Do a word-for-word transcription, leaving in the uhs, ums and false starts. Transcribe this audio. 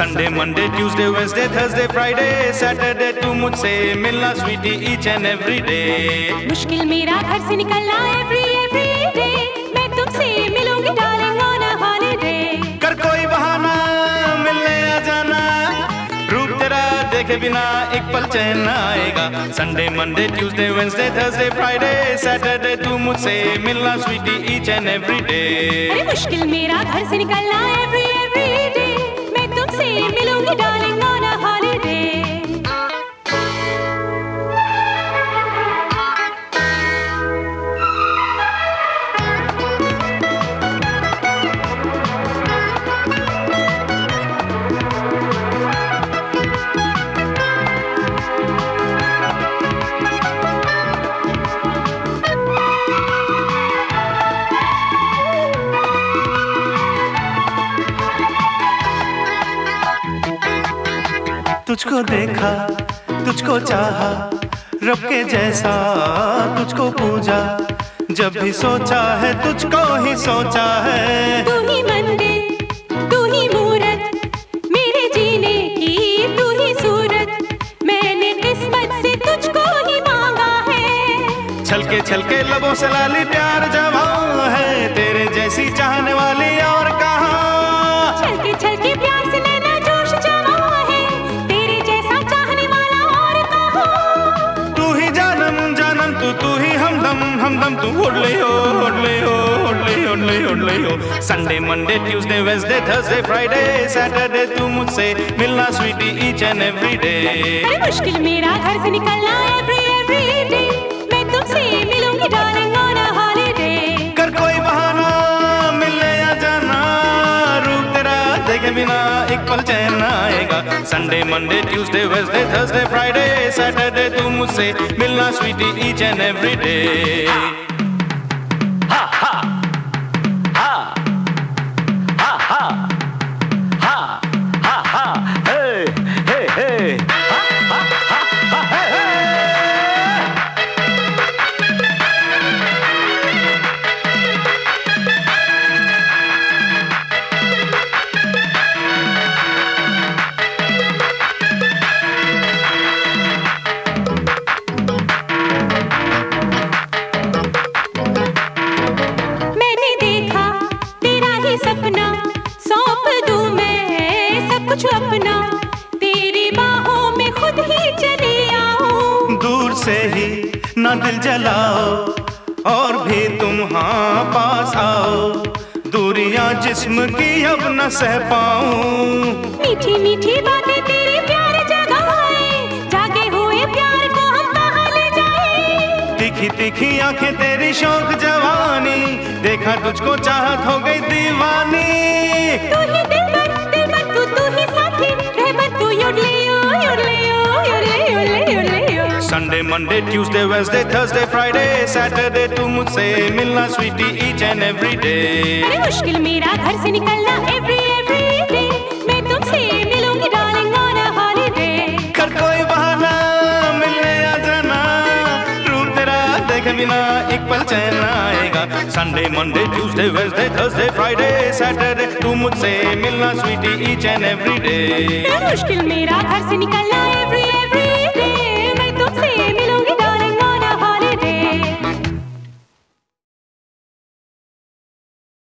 Sunday Monday Tuesday Wednesday Thursday Friday Saturday तू मुझसे मिलना sweetie each and every day. मुश्किल मेरा घर से निकलना एवरी एवरी डे, मैं तुमसे मिलूंगी डार्लिंग ऑन अ हॉलिडे। कर कोई बहाना मिलने आ जाना, रूप तेरा देखे बिना एक पल चैन न आएगा। Sunday Monday Tuesday Wednesday Thursday Friday Saturday तू मुझसे मिलना sweetie each and every day. अरे मुश्किल मेरा घर से निकलना एवरी एवरी डे, मैं तुमसे मिलूंगी डार्लिंग ऑन अ हॉलिडे। तुझको देखा तुझको चाहा, रब के जैसा तुझको पूजा, जब भी सोचा है तुझको ही सोचा है। तू ही मंदिर तू ही मूरत, मेरे जीने की तू ही सूरत, मैंने किस्मत से तुझको ही मांगा है। छलके छलके लबों से लाली प्यार जमा है, तेरे जैसी चाहने वाली और कहाँ। छलके छलके प्यार से नैना जोश जमा है, तेरे जैसा चाहने वाला और कहाँ। तू ही जानम जानम तू तू ही हमदम हमदम तू उड़ ले हो उड़ ले हो उड़ ले उड़ ले उड़ ले हो। Sunday Monday Tuesday Wednesday Thursday Friday Saturday तू मुझसे मिलना sweetie each and every day. अरे मुश्किल मेरा घर से निकलना एवरी एवरी डे, मैं तुमसे मिलूंगी डार्लिंग ऑन अ हॉलिडे। कर कोई बहाना मिलने आ जाना, रूप तेरा देखे बिना एक पल चैन न आएगा। Sunday Monday Tuesday Wednesday Thursday Friday Saturday तू मुझसे मिलना sweetie each and every day. हा हा हा हा हा हा हा हा हे हे हे हा हा हा हा हे हे। मैंने देखा तेरा ही सपना, सौंप दूं मैं सब कुछ अपना, तेरी बाहों में खुद ही चली आऊं। दूर से ही ना दिल जलाओ और भी तुम हाँ पास आओ, दूरियां जिस्म की अब न सह पाऊं। मीठी मीठी बातें तेरे प्यार जगाए, जागे हुए प्यार को हम कहाँ ले जाए। तीखी तीखी आंखें तेरी शौक जवानी, देखा तुझको चाहत हो गई दीवानी। तू ही दिलबर दिलबर तू तू ही साथी रहबर, तू योडलियो योडलियो योडलियो योडलियो। Sunday Monday Tuesday Wednesday Thursday Friday Saturday तू मुझसे मिलना sweetie each and every day. अरे मुश्किल मेरा घर से निकलना एवरी एवरी डे, मैं तुमसे मिलूंगी डार्लिंग ऑन अ हॉलिडे। कर कोई बहाना मिलने आ जाना, रूप तेरा देखे बिना एक पल चैन न आएगा। Sunday Monday Tuesday Wednesday Thursday Friday Saturday तू मुझसे मिलना sweetie each and every day. मुश्किल मेरा घर से निकलना एवरी